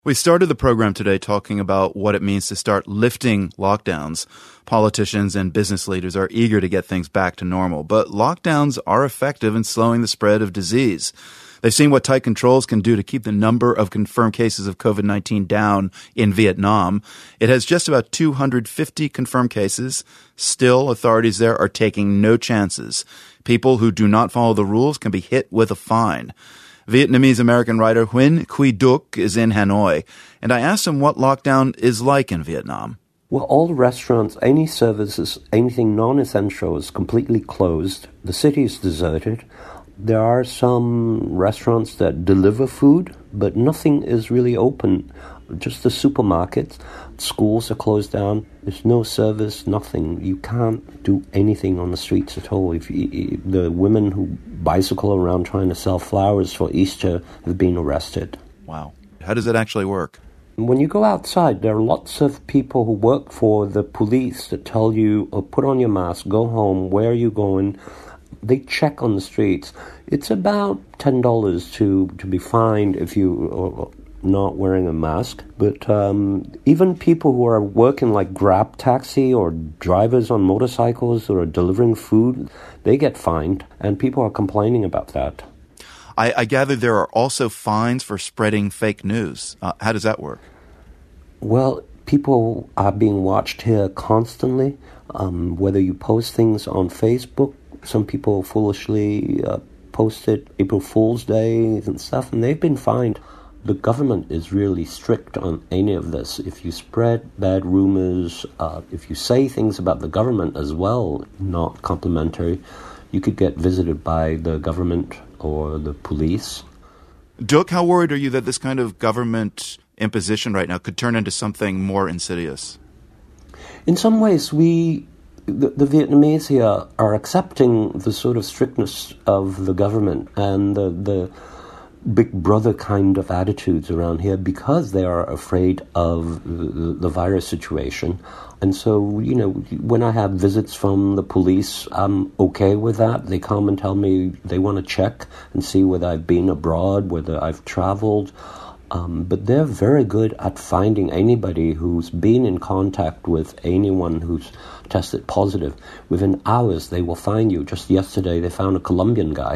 We started the program today talking about what it means to start lifting lockdowns. Politicians and business leaders are eager to get things back to normal, but lockdowns are effective in slowing the spread of disease. They've seen what tight controls can do to keep the number of confirmed cases of COVID-19 down in Vietnam. It has just about 250 confirmed cases. Still, authorities there are taking no chances. People who do not follow the rules can be hit with a fine. Vietnamese-American writer Huynh Quy Duc is in Hanoi, and I asked him what lockdown is like in Vietnam. Well, all the restaurants, any services, anything non-essential is completely closed. The city is deserted. There are some restaurants that deliver food, but nothing is really open. Just the supermarkets. Schools are closed down. There's no service, nothing. You can't do anything on the streets at all. The women who bicycle around trying to sell flowers for Easter have been arrested. Wow. How does it actually work? When you go outside, there are lots of people who work for the police that tell you, oh, put on your mask, go home, where are you going? They check on the streets. It's about $10 to be fined if you are not wearing a mask. But even people who are working like Grab taxi or drivers on motorcycles or are delivering food, they get fined, and people are complaining about that. I gather there are also fines for spreading fake news. How does that work? Well, people are being watched here constantly. Whether you post things on Facebook, some people foolishly posted April Fool's Day and stuff, and they've been fined. The government is really strict on any of this. If you spread bad rumors, if you say things about the government as well, not complimentary, you could get visited by the government or the police. Duc, how worried are you that this kind of government imposition right now could turn into something more insidious? In some ways, the Vietnamese here are accepting the sort of strictness of the government and the big brother kind of attitudes around here because they are afraid of the virus situation. And so, when I have visits from the police, I'm okay with that. They come and tell me they want to check and see whether I've been abroad, whether I've traveled. But they're very good at finding anybody who's been in contact with anyone who's tested positive. Within hours, they will find you. Just yesterday, they found a Colombian guy.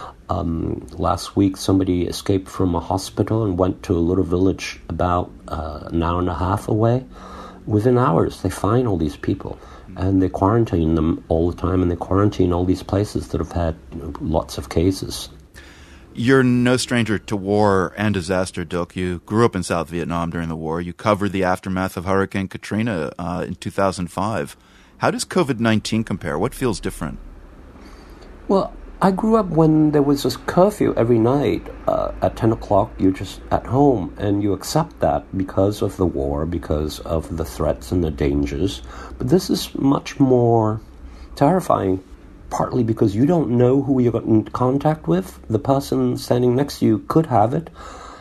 Last week, somebody escaped from a hospital and went to a little village about an hour and a half away. Within hours, they find all these people, and they quarantine them all the time, and they quarantine all these places that have had lots of cases. You're no stranger to war and disaster, Duc. You grew up in South Vietnam during the war. You covered the aftermath of Hurricane Katrina in 2005. How does COVID-19 compare? What feels different? Well, I grew up when there was this curfew every night. At 10 o'clock, you're just at home, and you accept that because of the war, because of the threats and the dangers. But this is much more terrifying, partly because you don't know who you're in contact with. The person standing next to you could have it,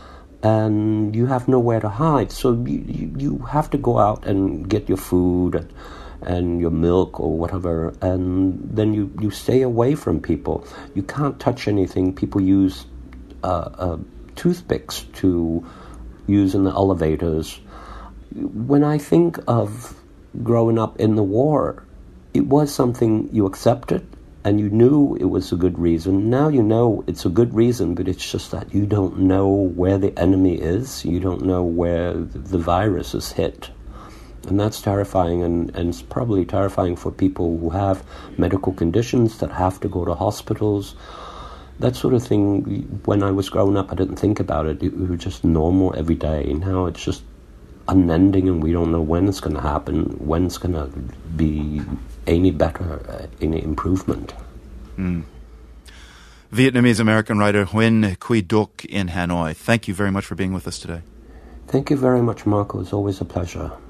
and you have nowhere to hide. So you have to go out and get your food and your milk or whatever, and then you stay away from people. You can't touch anything. People use toothpicks to use in the elevators. When I think of growing up in the war, it was something you accepted, and you knew it was a good reason. Now you know it's a good reason, but it's just that you don't know where the enemy is. You don't know where the virus is hit. And that's terrifying, and it's probably terrifying for people who have medical conditions that have to go to hospitals. That sort of thing, when I was growing up, I didn't think about it. It was just normal every day. Now it's just unending, and we don't know when it's going to happen, when it's going to be any better, any improvement. Vietnamese-American writer Huynh Quy Duc in Hanoi. Thank you very much for being with us today. Thank you very much, Marco. It's always a pleasure.